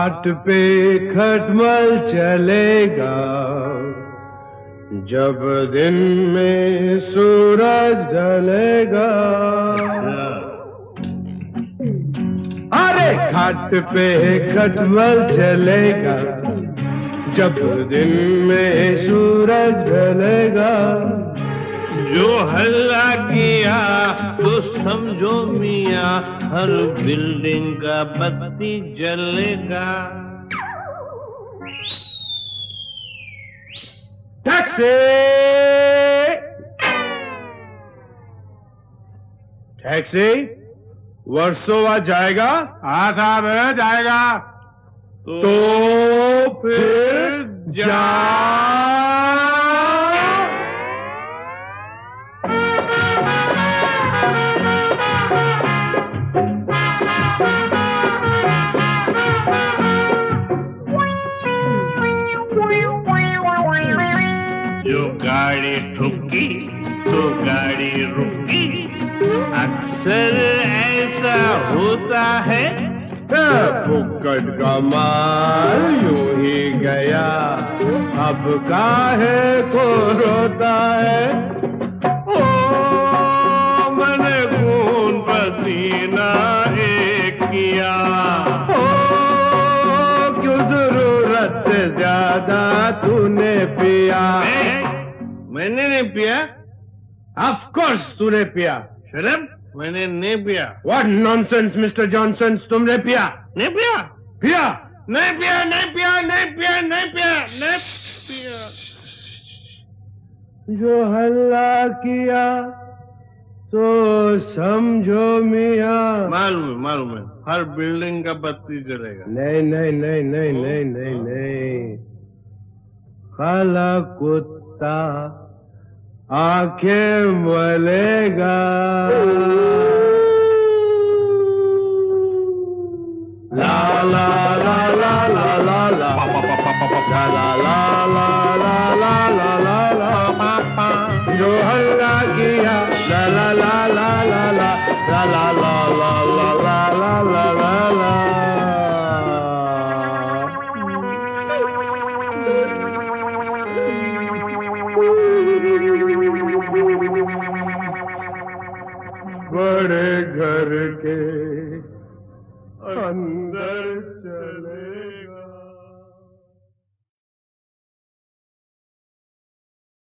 घाट पे खटमल चलेगा, जब दिन में सूरज ढलेगा। अरे घाट पे खटमल चलेगा, जब दिन में सूरज ढलेगा। जो हल्ला किया तो समझो मियाँ, हर बिल्डिंग का बत्ती जलेगा। टैक्सी! टैक्सी! वर्सोवा जाएगा? हाँ साहब जाएगा। तो फिर जा। जो गाड़ी ठुकी तो गाड़ी रुकी, अक्सर ऐसा होता है। फुक्कट का माल यूं ही गया, अब काहे को रोता है। ओ मैंने खून पसीना एक किया, ओ क्यों जरूरत से ज्यादा तूने पिया। मैंने नहीं पिया। ऑफ कोर्स तूने पिया। शरम, मैंने नहीं पिया। व्हाट नॉनसेंस मिस्टर जॉनसन, तुमने पिया? नहीं पिया। पिया? नहीं पिया, नहीं पिया, नहीं पिया, नहीं पिया, नहीं पिया। जो हल्ला किया तो समझो मियाँ। मालूम है, हर बिल्डिंग का बत्ती जलेगा। नहीं नहीं नहीं नहीं नहीं नहीं नहीं, काला कुत्ता आंखें मलेगा। ला ला ला ला ला ला ला ला ला ला ला ला ला, जो हल्ला किया ला ला ला ला ला ला ला ला ला ला ला ला ला ला। बड़े घर के अंदर चलेगा।